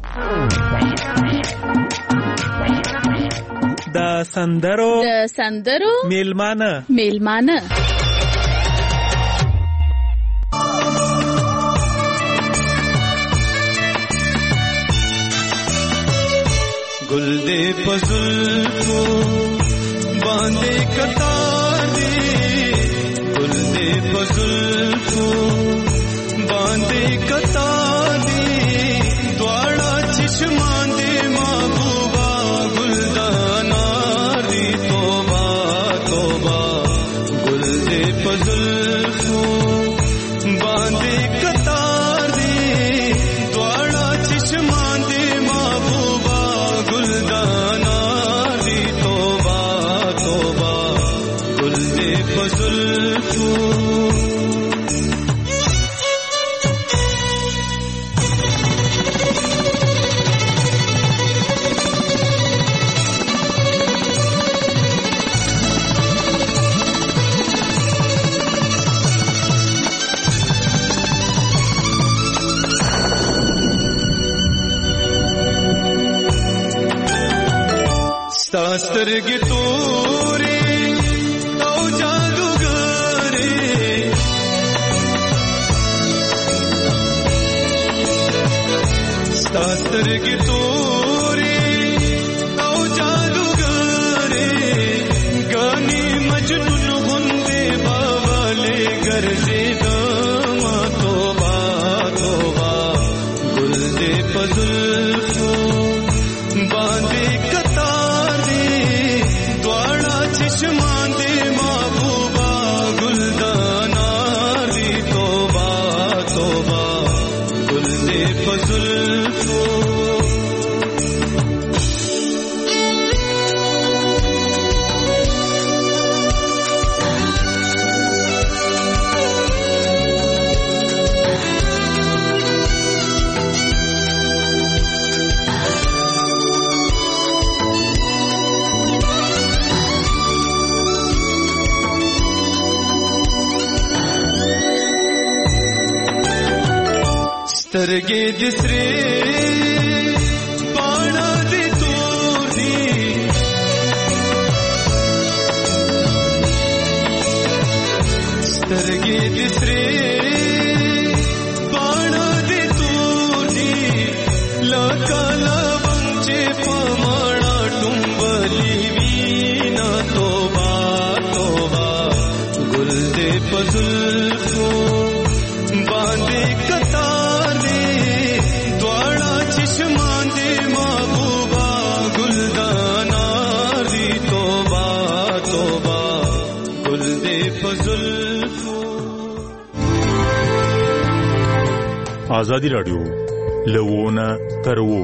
د سندرو میلمانه گل دے پزل کو باندے کتار دے گل دے پزل کو باندے کتار دے دوڑا چشمان دے محبوبا گلدانا دی توبہ توبہ گل دے پزل کو باندے کتار دے دوڑا چشمان دے محبوبا گلدانا دی توبہ توبہ گل دے پزل کو سترگی توری او جادوگری سترگی توری او جادوگری گانی مجنون گندے باوالے گرزی داما توبہ توبہ گل دے پزل کو باندے چشمان دے محبوبا گلدانا دی توبہ توبہ گل دے فضل کو سترگے دسرے پانا دی تور دی سترگے دسرے پانا دی تور دی لکا لونچے پامانا ٹنبلی وینا توبہ توبہ گل دے پزل کو باندے کتار دوڑا چشمان دے محبوبا گلدانا دی توبہ توبہ گل دے فضل کو. آزادی راډیو لوونه ترو.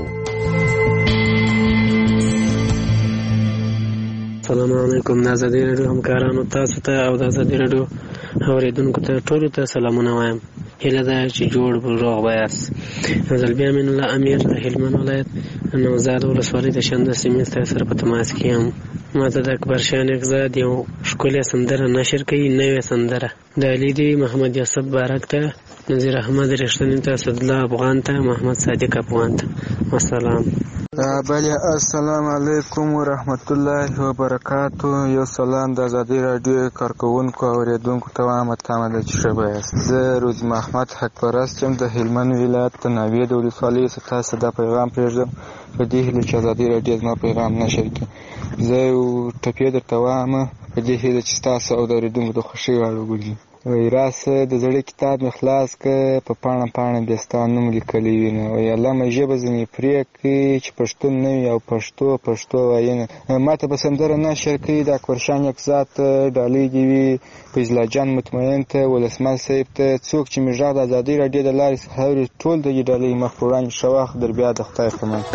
السلام علیکم. د آزادي راډیو همکارانو تاسو ته او د آزادي راډیو اوریدونکو ته ټولو ته سلامونه وایم. هیله ده چې جوړ روغ به یاست. نازل بیا امین الله امیر د هلمند ولایت نوزاد ولسوالۍ د شنده سیمې سره په تماس کې یم. ما ته د اکبر شاه نیکزاد یو ښکلې سندره نشر کوي، نوې سندره د علي دی محمد یوسف بارک ته، نظیر احمد رښتیني ته، اسدالله افغان ته، محمد صادق افغان ته. والسلام. بله السلام علیکم ورحمت الله وبرکاتو. یو سلام د آزادي راډیو کارکوونکو او اوریدونکو ته وایم تمه ده چې ښه به یاست. زه روز محمد حق پرست یم د هلمند ولایت د ناوې د ولسوالۍ څخه تاسو ته دا پیغام پرېږدم په دې هیله چې آزادي راډیو زما پیغام نشر کړي. زه یو ټپې درته وایم په دې هیله چې ستاسو او د اوریدونکو د خوښۍ وړ وګرځي. وایي راسه د زړه کتاب مې خلاص که په پاڼه پاڼه بیا ستا نوم لیکلی وینه. وایي الله مې ژبه ځینې پرې کړي چې پښتون نه وي او پښتو وایینه. ما ته به سندره نشر کوي د اکبرشاه نیکزاد ته، ډالۍ دې وي فیض الله جان مطمئن ته، ولسمل صاحب ته، څوک چې مې غږ د ازادۍ راډیو د لارې څخه اوري ټول د دې ډالۍ مخ په وړاندې ښه وخت در بیا د خدای په امان.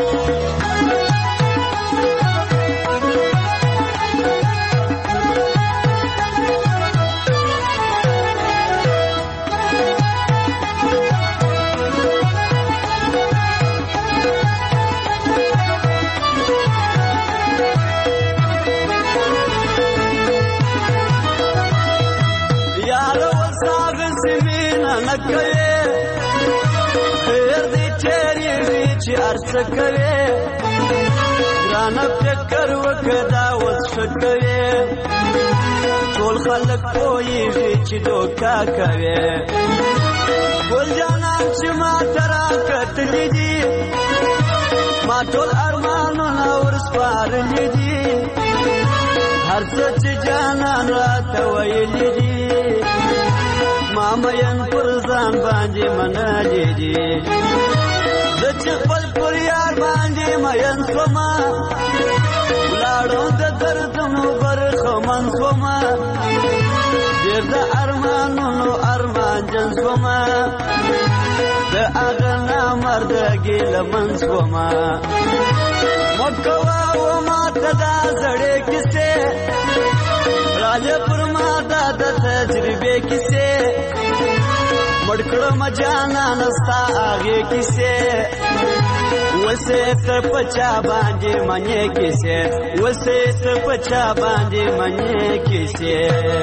چې ارڅه کوي ګرانه فکر وکړه اوس ښه کوي ټول خلک پوهېږي چې دوکه کوي ګل جانان چې ما ته راکتلي دي ما ټول ارمانونه ورسپارلي دي هر څه چې جانان راته ویلي دي ما مین پر ځان باندې منلي دي زه چې خپل پر یار باندې مین شومه ولاړو د دردونو برخمن شومه ډېر د ارمانونو ارمانجن شومه د هغه نامرده ګیلمن شومه مه کوه و ماته دا زړې کیسې راځه پر ما دا د تجربې کیسې مړ کړم جانانه ستا هغې کیسې وسې ته په چا باندې منې کیسې وسې ته په چا باندې منې کیسې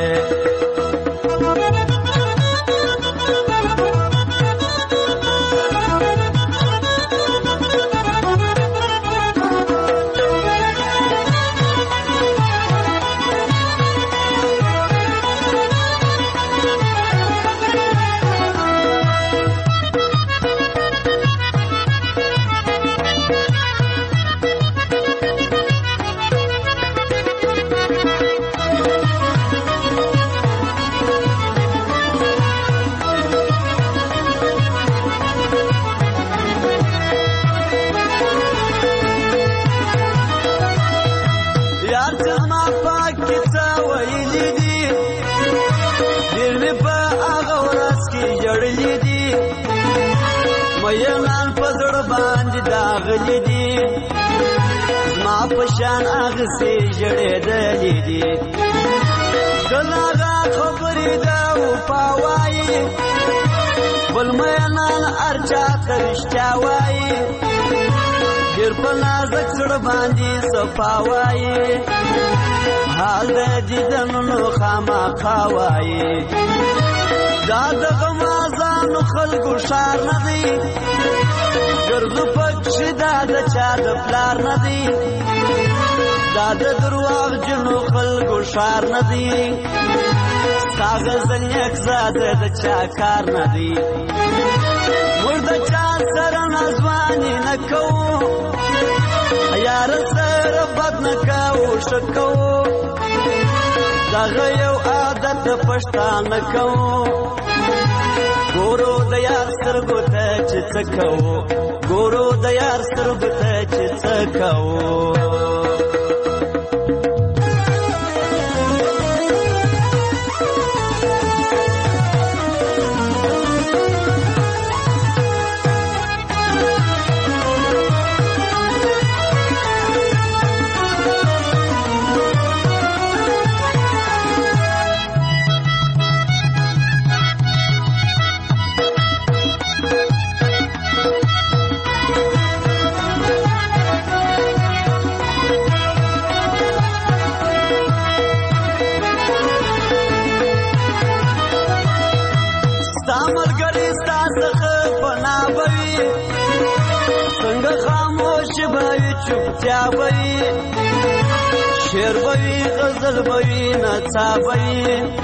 مینان په زړه باندې داغلي دي زما په شان اغسې ژړېدلي دي کله هغه خبرې ده وفا وایي بل مینان هر چا ته رښتیا وایي ډېر په نازک زړه باندې صفا وایي حال د دیدنونو خامخا وایي دا د غمازانو خلکو ښار نه دی ګرځو پکښې دا د چا د پلار نه دی دا د درواغجنو خلکو ښار نه دی ستا غزل نیک زاده د چا کار نه دی موږ د چا سره نازواني نه کوو یاره سره بد نه کوو ښه کوو دغه یو عادت د پښتانه کوو ګورو د یار سترګو ته چې څه کوو ګورو د یار سترګو ته چې څه کوو چوپتیا بوي شعر بوي غزل بوي نڅا بوي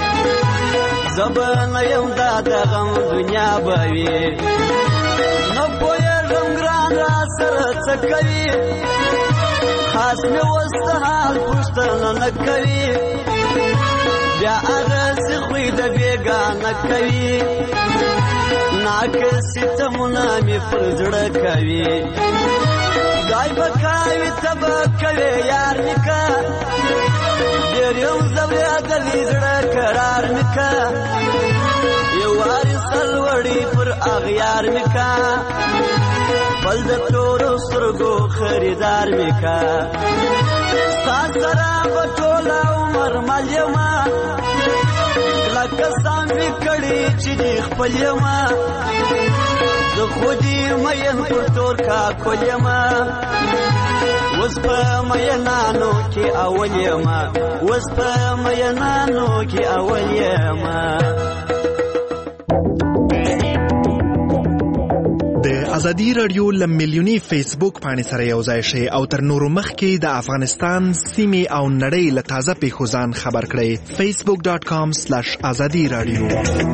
زبان یم دا د غم دنیا بوي نو پوهېږم ګران را سره څه کوي خاص مې اوس د حال پوښتنه نه کوي بیا هغسې خوی د بېګانه کوي ناکسې تمونه مې پر زړه کوي دای بکاوی تبا کوي یار نکا ډېر یم زوریدلی زړه قرار نکا یو وارې سلوړي پر اغیار نکا بل د تورو سترګو خریدار نکا ستا سره به ټوله عمر مل یمه لکه سان مې کړي چې دې خپل یمه زه خو دې مین پر تور کاکل یمه اوس په مینانو کې اول یمه اوس په مینانو کې اول یمه د ازادي رادیو لمیلیونی فیسبوک باندې سره یو ځای شي او تر نورو مخکې د افغانستان سیمې او نړۍ له تازه پیښو ځان خبر کړئ. facebook.com/azadi radio.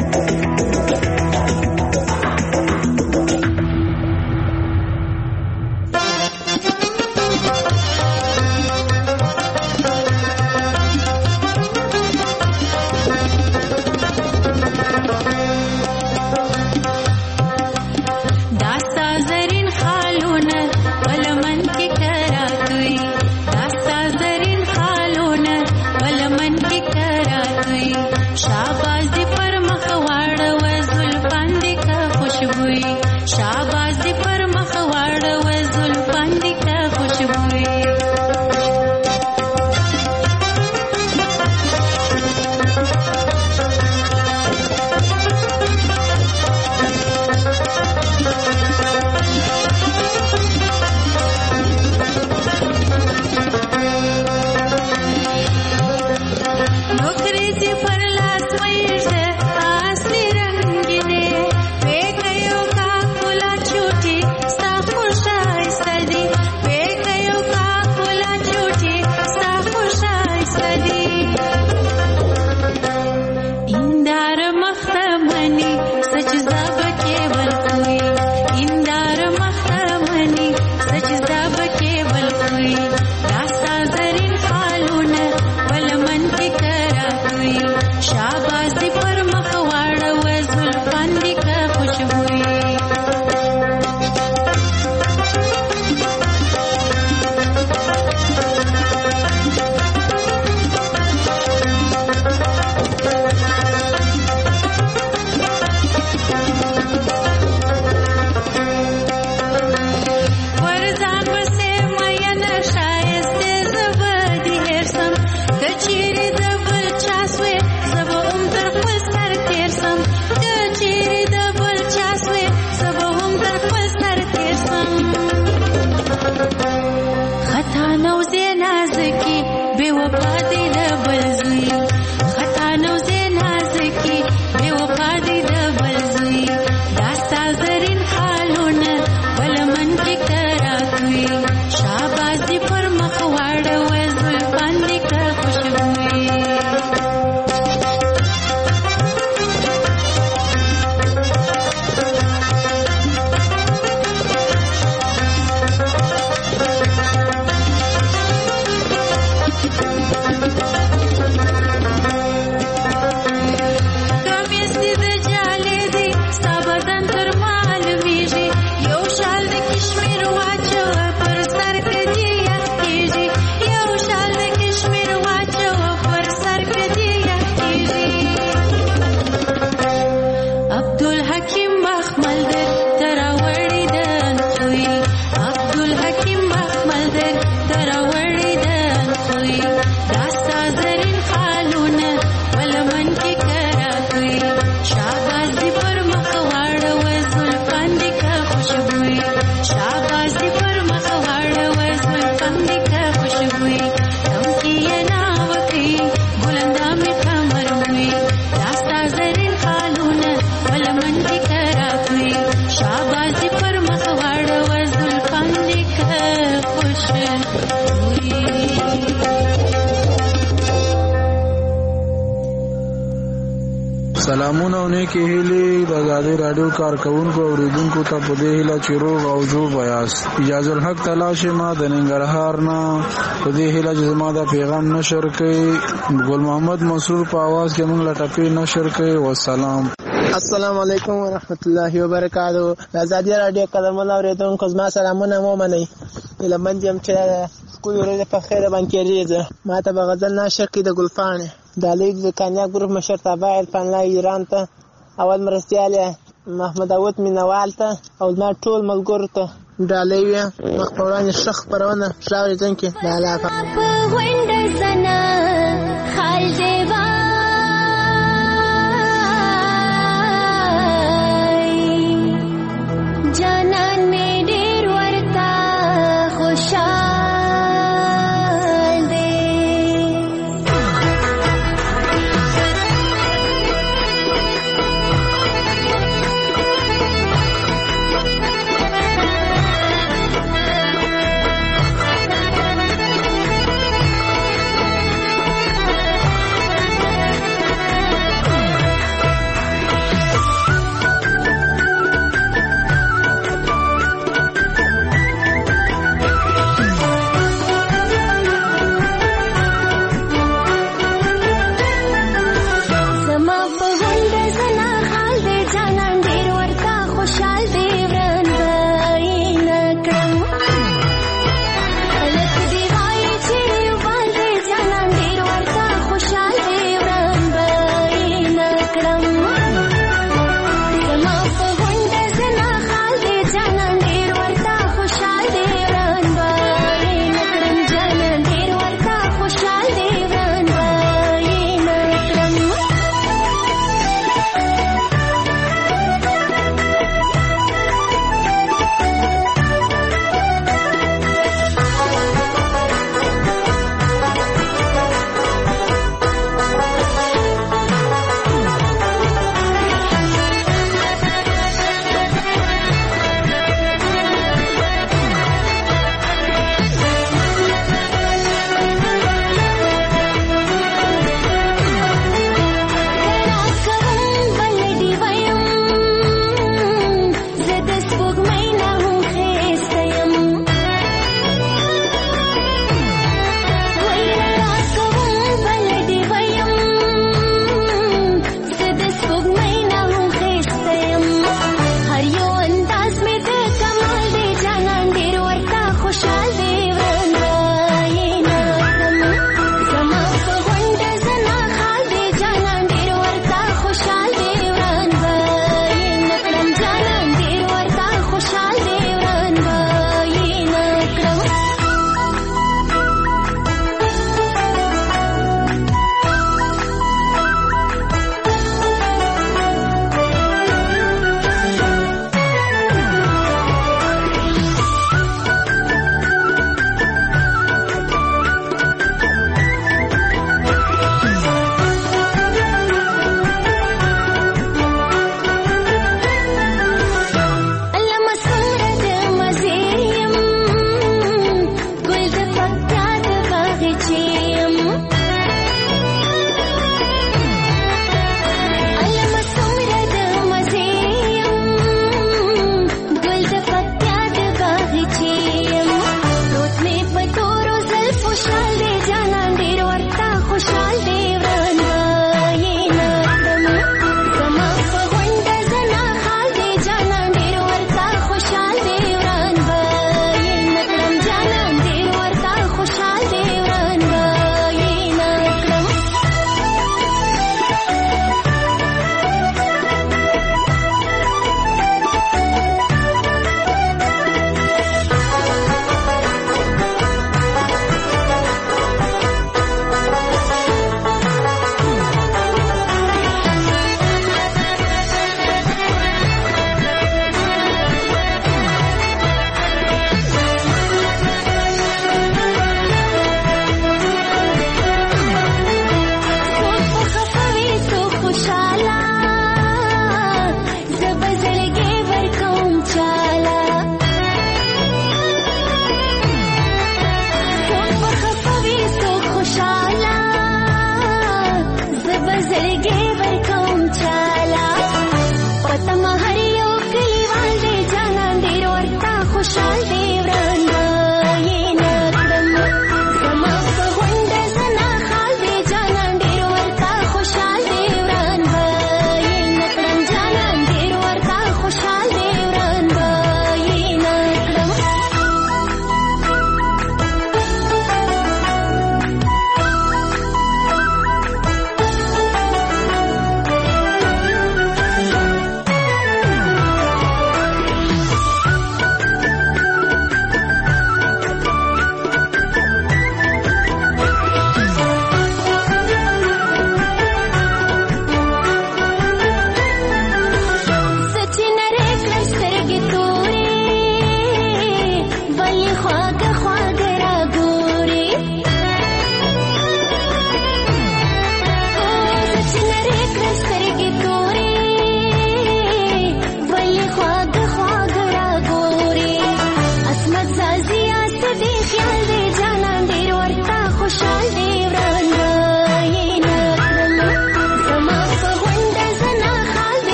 سلامونه او نیکی هیلې د ازادي رادیو کارکونکو او اوریدونکو ته په دې هیله چې روغ او جوړ یاست. اجازه الحق تلاشه ما د ننګرهار نه په دې هیله چې زما دا پیغام نشر کړي. ګل محمد مسرور په आवाज کې موږ لټپی نشر کړي. والسلام. السلام علیکم ورحمت الله وبرکاتہ. ازادي رادیو کلمونه اوریدونکو زما سلامونه مو منئ. لمن یم چې کوی ورځ په خیر باندې کېږي. ما ته غزل نشر کړي د ګلفانه د لیک د کانیا ګروپ مشر تابع عرفان الله ایران ته اول مرستيال محمد داوود مینوال ته او ما ټول ملګرو ته ډالۍ مخبران شخ پرونه شاوري ځنکه د علاقه په وینډ سنا خال دیوا جانان می ډیر ورتا خوشاله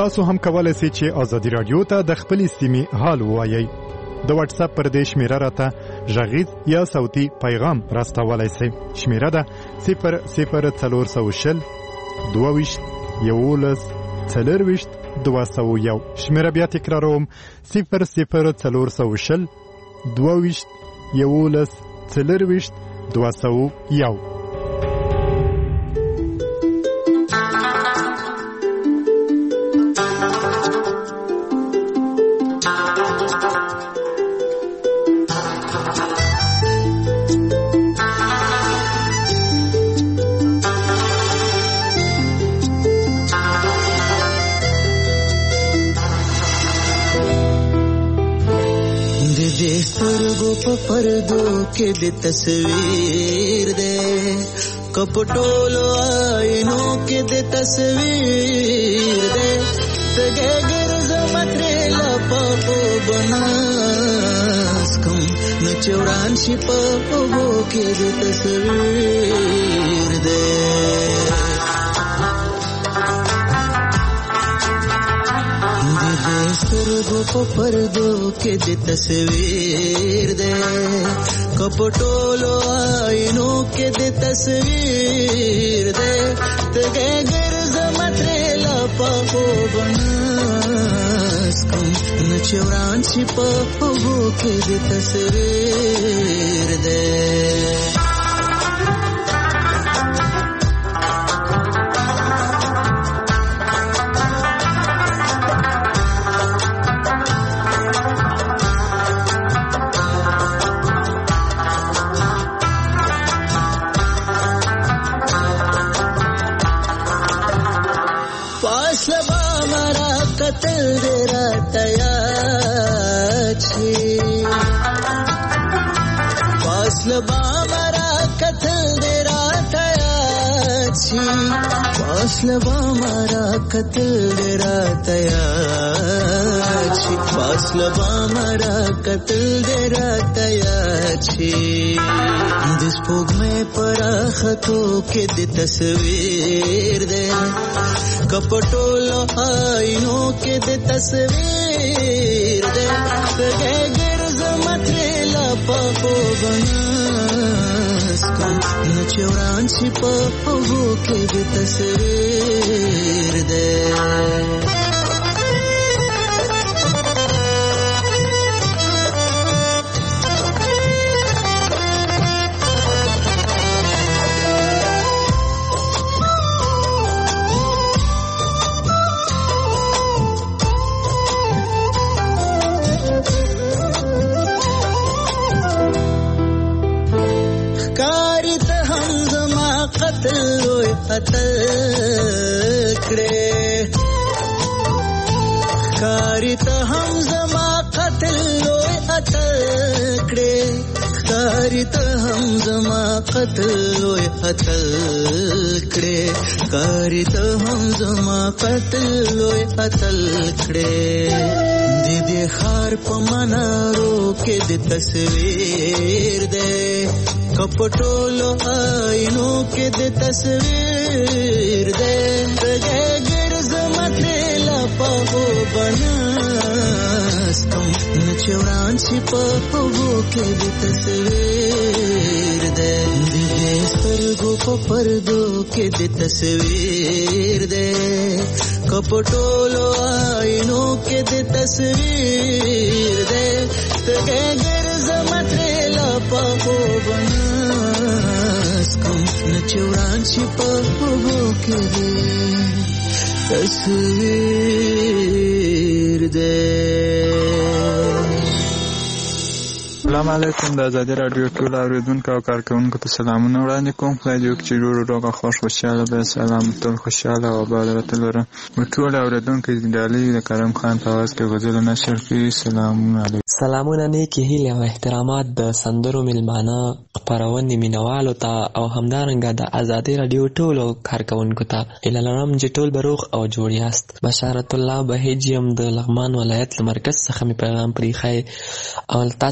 تاسو هم کولای شئ چې ازادي رادیو ته د خپل سیمې حال ووایئ. د واتس اپ پر دې شمیره راته غږیز یا صوتي پیغام راستولای شئ. شمیره ده 00420 22 11 40 201. شمیره بیا تکراروم 00420 22 11 40 201. پردو کې د تصویر دے کپټولو آئینو کې د تصویر دے تګه ګرځ متره لپاپو بناس کوم نو چوران شي په وو کې د تصویر دے سترګو په پردو کې د تصویر دے کپټولو آئینو کې د تصویر دے تګه ګرځ متره لپاپو بناس کوم نچوران شي په وو کې د تصویر دے فاصلہ ہمارا قتل راتیا چھی فاصلہ ہمارا قتل راتیا چھی دس پوگ میں پراختوں کے دی تصویر دے کپٹولو آئینوں کے دی تصویر دے تگے گرز مترے لپاپو بناس کو نچوران سی پاپو کے دی تصویر دے کاری تا ہم زما قتل لوی اتکڑے کاری تا ہم زما قتل لوی اتکڑے کاری تا ہم زما قتل لوی اتکڑے دی دی خار پا منارو کے دی تصویر دے کپٹولو آئینو کے دی تصویر دے تگے گرز مترے لپاپو بناس کم نچوران سی پاپو کے دی تصویر دے دی سترگو پا پردو کے دی تصویر دے کپٹولو آئینو کے دی تصویر دے تگے گرز مترے لپاپو بناس کم نچوران سی پاپو کے دی تصویر دے. السلام علیکم. د ازادي راډیو ټول اوریدونکو او کارکونکو ته سلامونه وړاندې کوم. خدای دې وکړي چې روغ او خوشحاله به سلام ټول خوشحاله او آباد ولرم. ټول اوریدونکو د علي د کرم خان په आवाज کې غزل نشر کړي. سلامونه علیکم. سلامونه نیکی هیله او احترامات د سندرو ملمانه خپرونې مینوالو ته او همدارنګه د ازادي راډیو ټولو کارکونکو ته اله لرم چې ټول بروغ او جوړ یاست. بشارت الله بهیجیم د لغمان ولایت مرکز څخه می پیغام پریخای او تاسو غواړم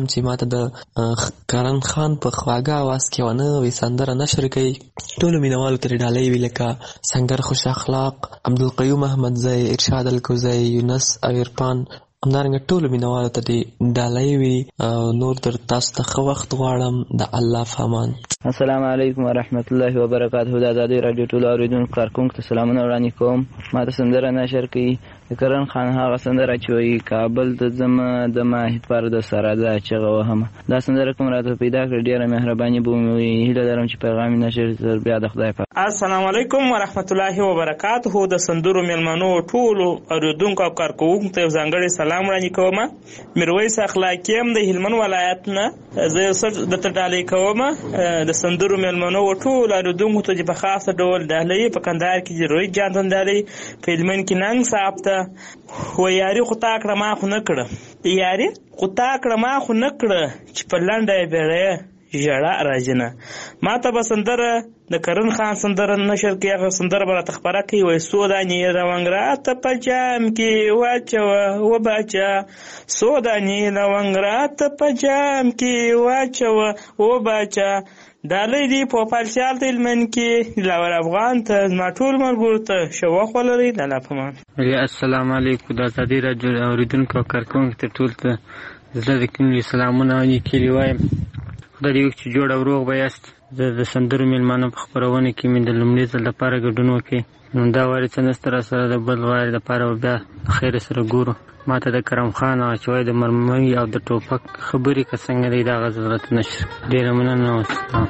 چې ماته د کرن خان په خواږه आवाज کې ونه وي سندره نشر کوي. ټولو مینوالو ته ډالۍ وي لکه سنگر خوش اخلاق، عبدالقیوم احمدزی، ارشاد الکوزی، یونس او عرفان. همدارنګه ټولو مینوالو ته دې ډالۍ وي. نور در تاسو ته ښه وخت غواړم. د الله فامان. السلام علیکم ورحمت الله وبرکاته. د ازادۍ راډیو ټولو اورېدونکو کارکونکو ته سلامونه وړاندې کوم. ما ته سندره نشر کوي د کرن خان هغه سندره چې وایي کابل ته ځمه د ماهیپر د سره ده چغه وهمه. دا سندره کوم راته پیدا کړې ډېره مهرباني به وي. هیله لرم چې پیغام یې نشر تر بیا د خدای پاک. السلام علیکم ورحمت الله وبرکاته. د سندرو میلمنو ټولو اورېدونکو او کارکونکو ته ځانګړی سلام وړاندې کوم. میرویس اخلاقی هم د هلمند ولایت نه زه د ډالۍ کوم. د سندرو میلمنو ټولو اورېدونکو ته په خاصه ډول ډالۍ په کندهار کې د روی جان ډالۍ، په هلمند کې ننګ صاحب ته و یاري خو تا کړه ما خو نه کړه، یاري خو تا کړه ما خو نه کړه چې په لنډه بیړۍ ژړا راځي نه. ما ته به سندره د کرن خان سندره نشر کې هغه سندره به راته خپره کوي وایي سوداني لونګ راته په جام کې واچوه و باچا، سوداني لونګ راته په جام کې واچوه و باچا. ډالۍ دی په پالسیال د هلمند کې لاور افغان ته زما ټول ملګرو ته ښه وخت ولرئ. د الله په امان. السلام علیکم. د ازادۍ راډیو اورېدونکو او کارکونکو ته ټول ته زړه د کیڼې سلامونه او نیکې وایم. خدای دې وکړي چې جوړ او روغ به یاست. د سندرو میلمانو په خپرونه کې مې د لومړي ځل لپاره ګډون وکړي. نو دا وارې څه نشته راسره، د بل وارې لپاره بیا خیر سره ګورو. ما ته د کرم خان او چې وایي د مرمۍ او د ټوپک خبرې که څنګه دی دا غزل راته نشر. ډېره مننه.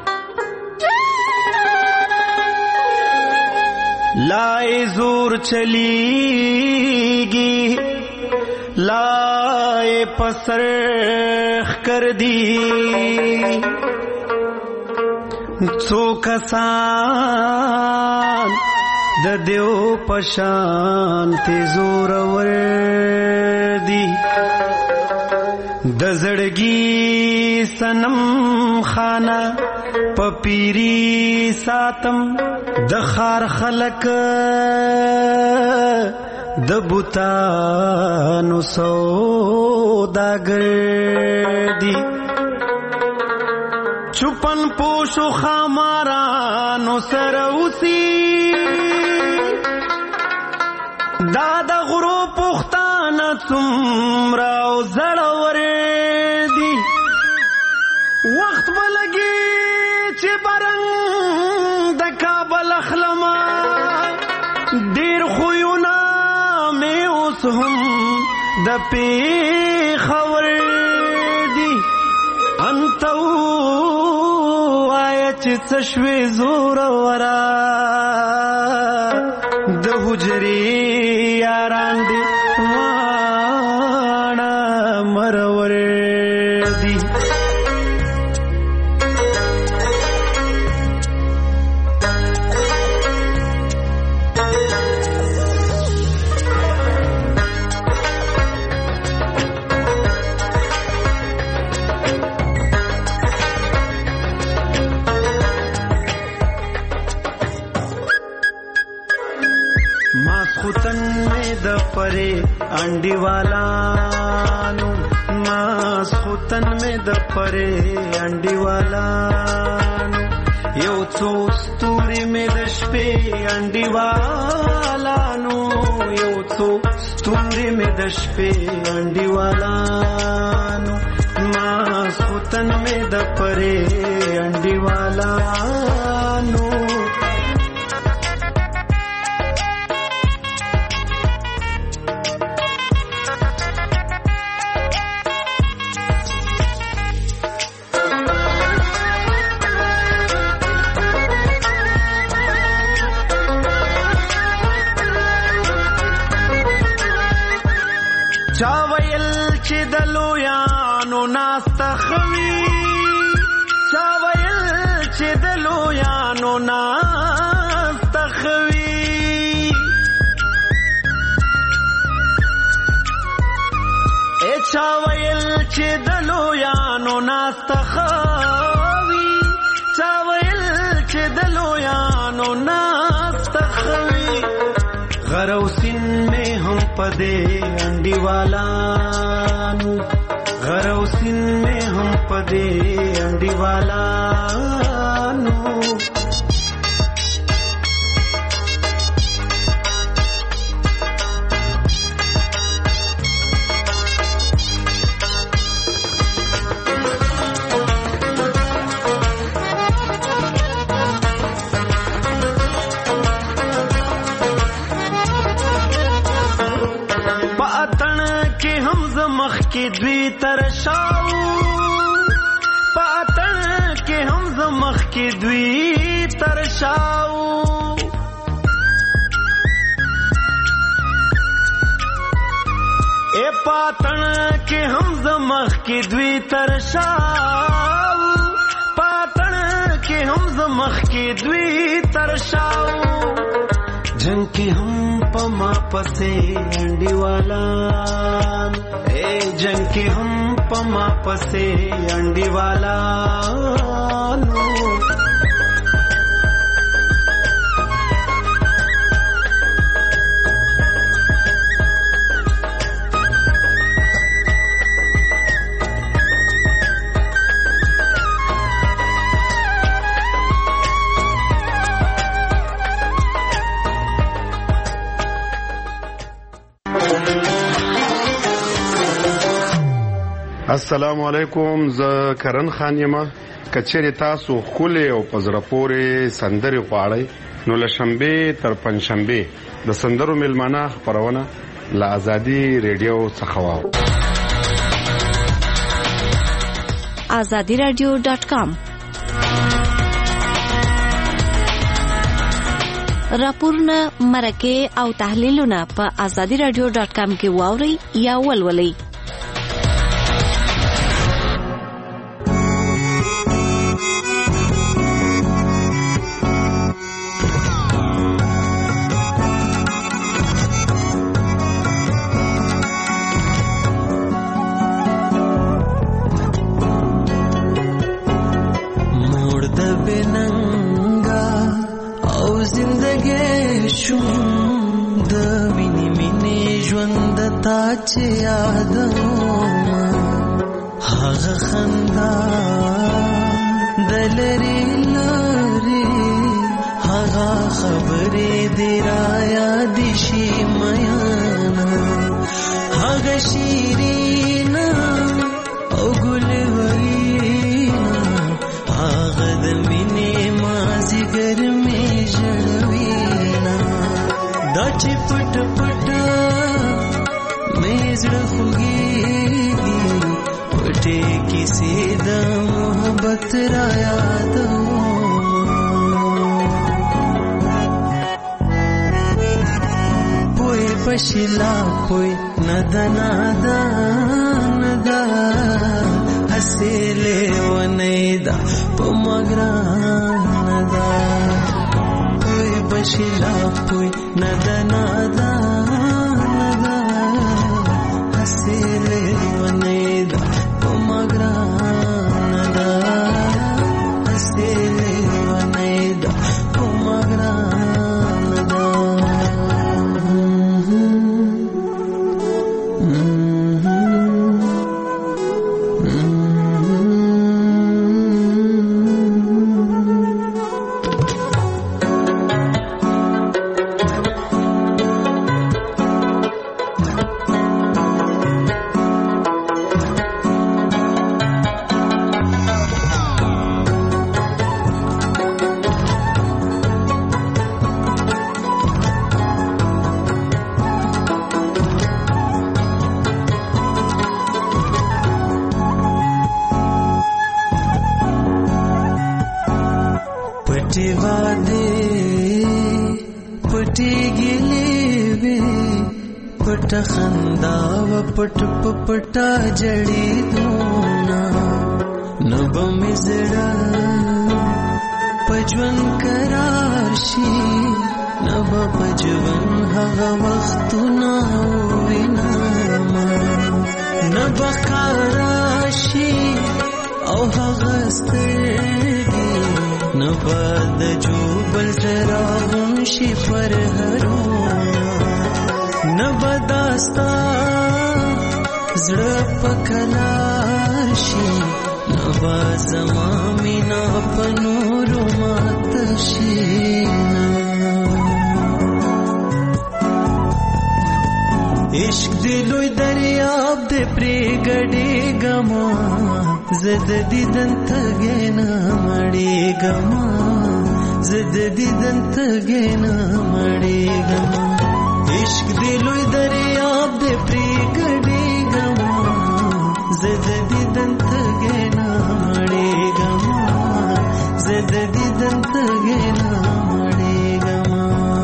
لائے زور چلیگی لائے پسرخ کر دی څو کسان د دیو پشان ته زور ور دی د زړګي سنم خانه پپیری ساتم د خار خلق د بوتانو سوداګر دی چپن پوشو خامارانو سره اوسي دا د غرو پختانه څومره او زړور دی وخت بلګي چې برنګ د کابل اخلما ډیر خوونه مې اوس هم د پیښور دی انتو آیا چې څه شوې زور ورا د حجرې یاران دی واڼه مرور دی ماسخوتن میں دپرے انڈی والانو ماسخوتن میں دپرے انڈی والانو یو څو ستوري میں د شپې انڈی والانو یو څو ستوري میں د شپې انڈی والانو ماسخوتن میں دپرے انڈی والانو چاویل چې د لویانو ناستخوي چاویل چې د لویانو ناستخوي چاویل چې د لویانو ناستخوي چاویل چې د لویانو ناستخوي غروسین میں ہم پدے انڈی والانو غر او سین میں هم پدې انډیوالا نو کی دوی ترشاو پاتن کې هم زمخ کې دوی ترشاو اے پاتن کې هم زمخ کې دوی ترشاو پاتن کې هم زمخ کې دوی ترشاو جنگ کې هم پما پسې انډیوالا जंग के हम पमा पसे अंडी वाला नो السلام علیکم. زه کرن خان یم. کچېرې تاسو ښکلې او په زړه پورې سندرې غواړئ نو له شنبې تر پنجشنبې د سندرو میلمانه خپرونه له ازادي ریډیو څخه واورئ. azadiradio.com راپورونه مرکه او تحلیلونه په azadiradio.com کې واورئ یا ولولئ. چې یادوما هغه خندا دلری لری هغه خبرې دی را یاد شي میانا هغه شیرینا او ګلورینا هغه د مینې مازیګر می ژړوینا دا چې پټ پټ زړه خوږیږي پټې کیسې د محبت را یادوم پوی پشلا پوی ندا ندا ندا حسیلې ونیدا پمګران ندا پوی پشلا پوی ندا ندا پټ پټا جړې دونا نب مزړه پجون قرار شي نب پجون هغه وختونه وینا نب قراشي او هغه ستړي نب د جوبل زراهم شي پر هرو نب داستا زړه پکلار شي نوا زما مینا پنورو مات شي عشق دی لوی دریاب دی پریګډې ګما زد دیدن تګینا مړې ګما زد دیدن تګینا مړې ګما عشق دی لوی دریاب دی پریګډې ګما زد دیدن تګینا مړې ګما زد دیدن تګینا مړې ګما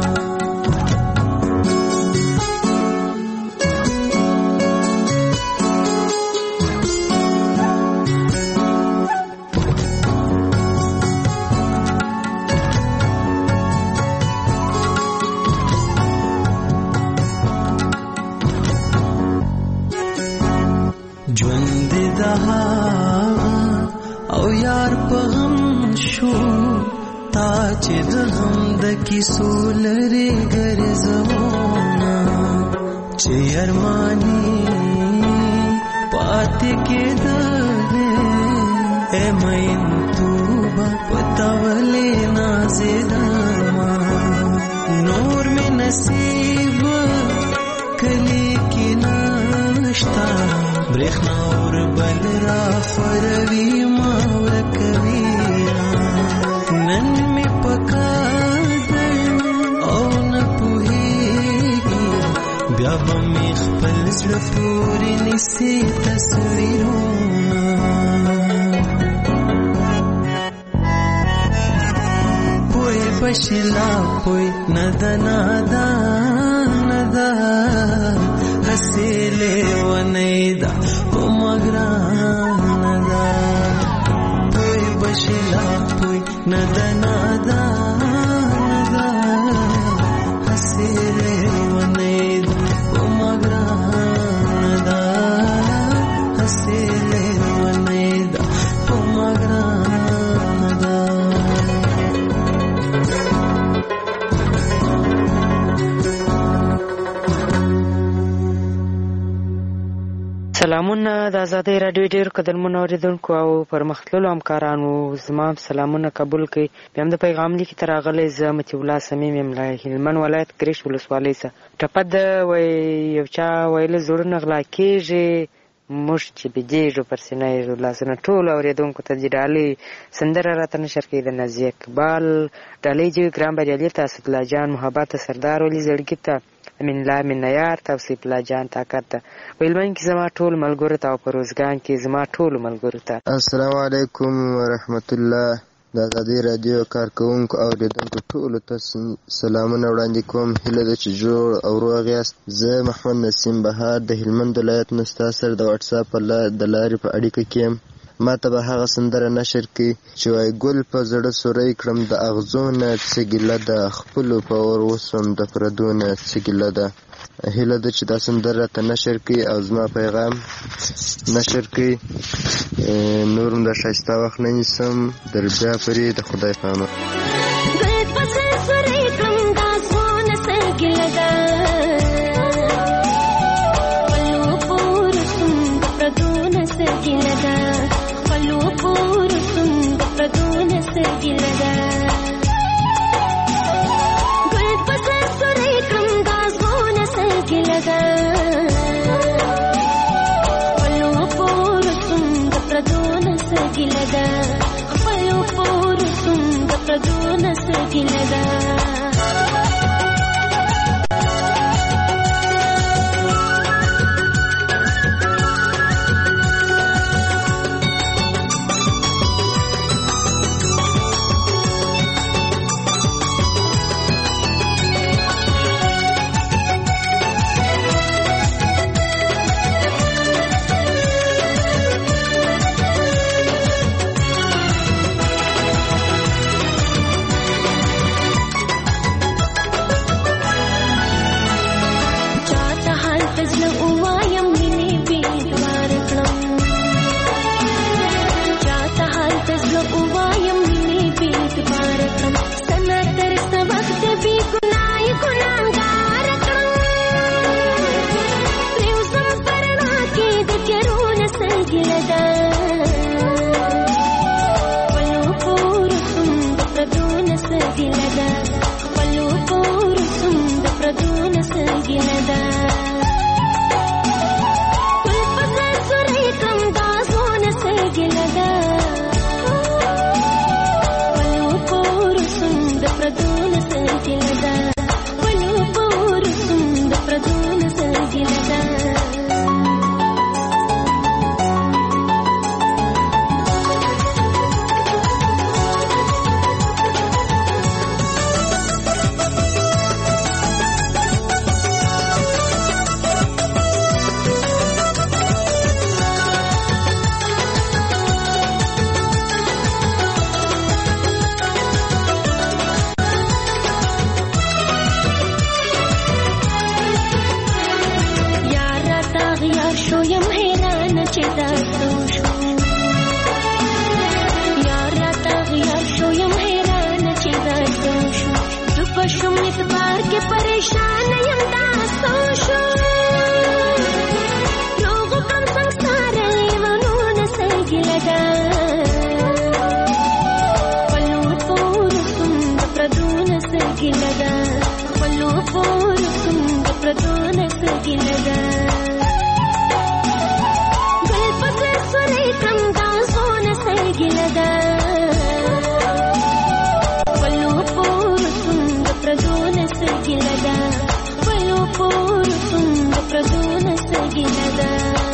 او یار په غم شو تا چې د غم د کیسو لري ګرځونا چې ارمانی پاتې کېدلې اے مین تو پتاولې نازیدما نور می نصیب کلی کې نشتا برخنا اور بل را فروی ماور کوینا نن می پکادن او نپوهیگی بیا با می خپل زړه پورې نیسي تصویرونه پوی بشلا پوی ندا ندا ندا حسیلے ونیدا مگران دا پوی بشلا پوی ندا ندا ندا حسیلے ونیدا مگران دا حسیلے ونیدا مگران دا سلامونه د آزادۍ راډیو ډېر قدرمنو اورېدونکو او پرمختللو همکارانو زما سلامونه قبول کړئ. بیا هم د پیغام لیکې ته راغلی زه مطیع الله صمیم یم له هلمند ولایت ګرشت ولسوالۍ څخه. ټپه ده وایي یو چا ویله زړونه غلا کېږي موږ چې بېدېږو پر سینه یې لاسونه ټولو اورېدونکو ته دې ډالۍ سندره راته نشر کوي د نازیه اقبال ډالۍ دې وي ګران بریالي ته اسدالله جان محبت ته سردار ولي زړګي ته امین الله مینیار توصیف الله جان طاقت ته ویلمن کې زما ټول ملګرو ته او په روزګان کې زما ټولو ملګرو ته. السلام علیکم ورحمت الله. د آزادۍ راډیو کارکوونکو او اوریدونکو ټولو ته سلامونه وړاندې کوم. هیله ده چې جوړ او روغ یاست. زه محمد نسیم بهار د هلمند ولایت نه ستا سره د واټساپ د لارې په اړیکه کې یم. ما ته به هغه سندره نشر کړي چې وایي ګل په زړه سوری کړم د اغزو نه څه ګیله ده خپلو په اور وسوم د پردو نه څه ګیله ده. هیله ده چې دا سندره ته نشر کړي او زما پیغام نشر کړي. نور هم د ښایسته وخت نه نیسم. در بیا پرې د خدای پامه. ګلدا خپلو پورو څومره پردونه څه ګیله ده خپلو پورو څومره پردونه څه ګیله ده ګل په زړه سوری کړم دا زونه څه ګیله ده خپلو پورو څومره پردونه څه ګیله ده خپلو پورو څومره پردونه څه ګیله ده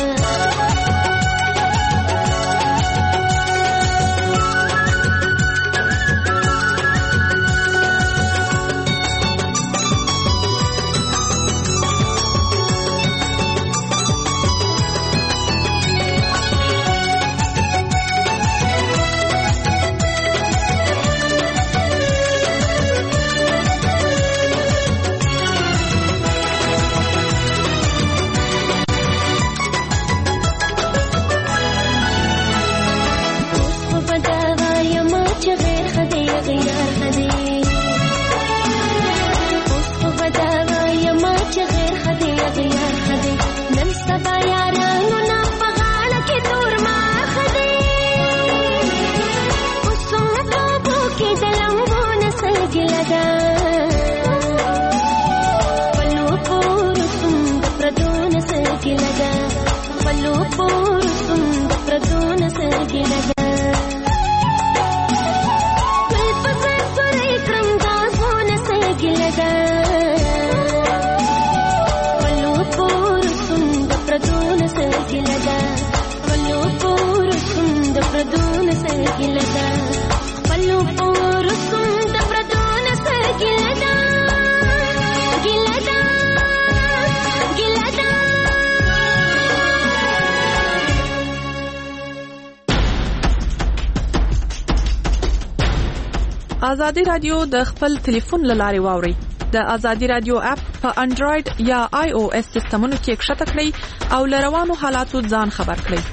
ازادي رادیو د خپل ټلیفون لارې واوري. د ازادي رادیو اپ په انډراید یا آی او اس سیستمونو کې کښته کړئ او له روانو حالاتو ځان خبر کړئ.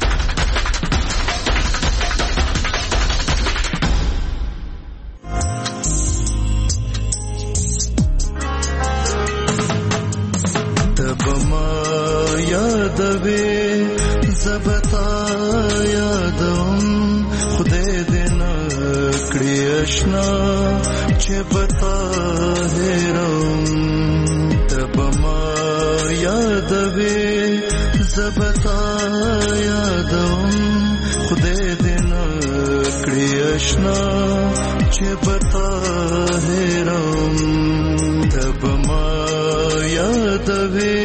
تبما یادوي زبتا یادوم خدای دې نکړي آشنا چې بتا هرم تبما یادوي زبتا یادوم خدای دې نکړي آشنا چې بتا هرم تبما یادوي